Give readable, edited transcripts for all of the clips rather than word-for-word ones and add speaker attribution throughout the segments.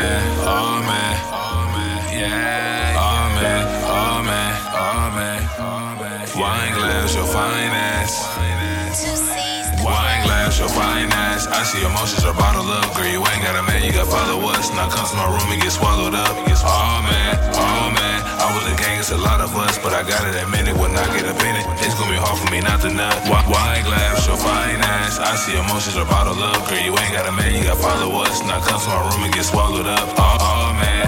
Speaker 1: yeah. Wine glass, your finance. Wine glass, your finance. I see emotions are bottled up. Girl, you ain't got a man, you got follow us. Now come to my room and get swallowed up. Oh man. I was a gang, it's a lot of us, but I gotta admit it when I get up in it. It's gonna be hard for me not to nut. Wine glass, your finance. I see emotions are bottled up. Girl, you ain't got a man, you got follow us. Now come to my room and get swallowed up. Oh man.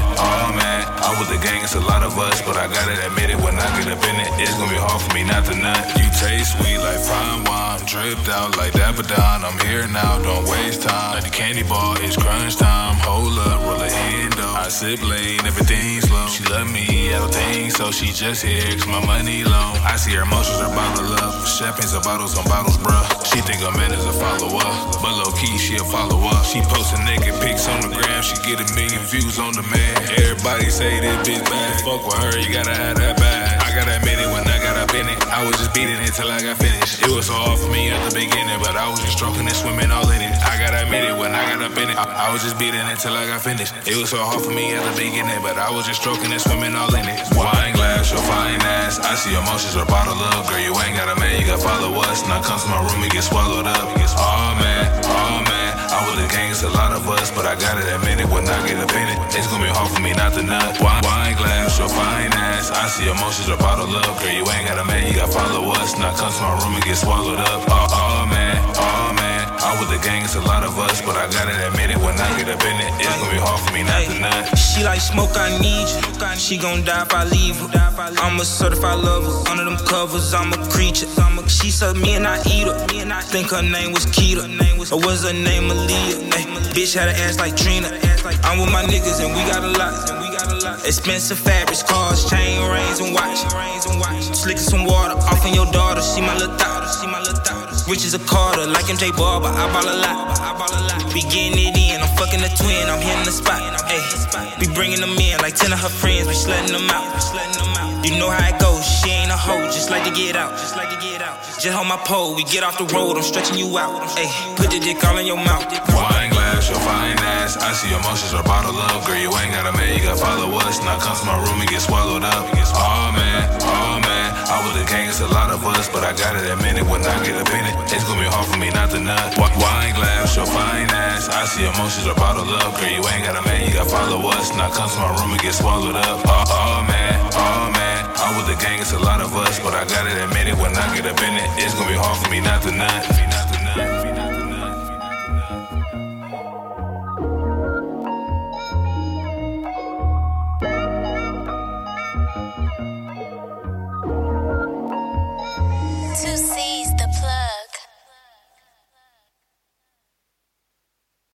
Speaker 1: I was a gang, it's a lot of us, but I gotta admit it when I get up in it. It's gonna be hard for me not to nut. You taste sweet like fine wine, dripped out like Davidoff. I'm here now, don't waste time. Like the candy bar, it's crunch time. Hold up, roll her hand up. I sip lane, everything's low. She love me, I don't think so. She just here, cause my money low. I see her emotions are bottled up. Champagnes and bottles on bottles, bruh. She think a man is a follower, but low key, she a follower. She posting naked pics on the gram. She get 1 million views on the man. Everybody say this bitch bad. Fuck with her, you gotta have that bad. I gotta admit it when I got up in it. I was just beating it till I got finished. It was so hard for me at the beginning, but I was just stroking and swimming all in it. I gotta admit it when I got up in it. I was just beating it till I got finished. It was so hard for me at the beginning, but I was just stroking and swimming all in it. Wine glass, your finance. I see emotions are bottled up. Girl, you ain't got a man, you got follow us. Now come to my room and get swallowed up. Oh man. I was a gang, it's a lot of us, but I gotta admit it when I get up in it. It's gonna be hard for me not to nut. Wine glass, your finance. I see emotions are bottled up. Girl, you ain't got a man, you got follow us. Now come to my room and get swallowed up. Oh man. I was a gang, it's a lot of us, but I gotta admit it when I get up in it. It's gonna be hard for me not to nut.
Speaker 2: She like smoke, I need you. She gon' die if I leave her. I'm a certified lover. Under them covers, I'm a creature. She suck me and I eat her. Think her name was Keita, or was her name Aaliyah? Bitch had an ass like Trina. I'm with my niggas and we got a lot. Expensive fabrics, cars, chain, rings, and watch. Slicking some water off on your daughter. She my little daughter. Rich as a Carter, like MJ Barber. I ball a lot. Be getting it in. I'm fucking the twin. I'm hitting the spot. Ayy, be bringing them in like 10 of her friends. Be slutting them out. You know how it goes. She ain't a hoe. Just like to get out. Just hold my pole. We get off the road. I'm stretching you out. Ayy, put the dick all in your mouth.
Speaker 1: Wine glass, your finance. I see emotions are bottled up. Girl, you ain't got a man, you got follow us. Now come to my room and get swallowed up. Oh man. I was a gang, it's a lot of us, but I gotta admit it when I get up in it. It's gonna be hard for me not to nut. Wine glass, your finance. I see emotions are bottled up. Girl, you ain't got a man, you got follow us. Now come to my room and get swallowed up. Oh man. I was a gang, it's a lot of us, but I gotta admit it when I get up in it. It's gonna be hard for me not to nut.